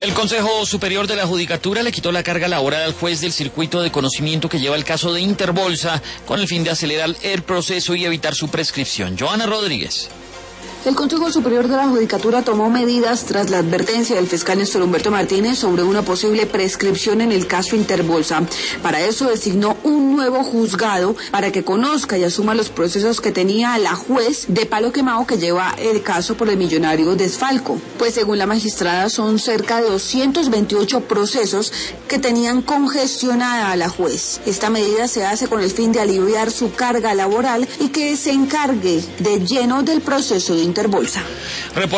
El Consejo Superior de la Judicatura le quitó la carga laboral al juez del circuito de conocimiento que lleva el caso de Interbolsa con el fin de acelerar el proceso y evitar su prescripción. Joana Rodríguez. El Consejo Superior de la Judicatura tomó medidas tras la advertencia del fiscal Néstor Humberto Martínez sobre una posible prescripción en el caso Interbolsa. Para eso designó un nuevo juzgado para que conozca y asuma los procesos que tenía la juez de Palo Quemado que lleva el caso por el millonario desfalco. Pues según la magistrada son cerca de 228 procesos que tenían congestionada a la juez. Esta medida se hace con el fin de aliviar su carga laboral y que se encargue de lleno del proceso de Interbolsa.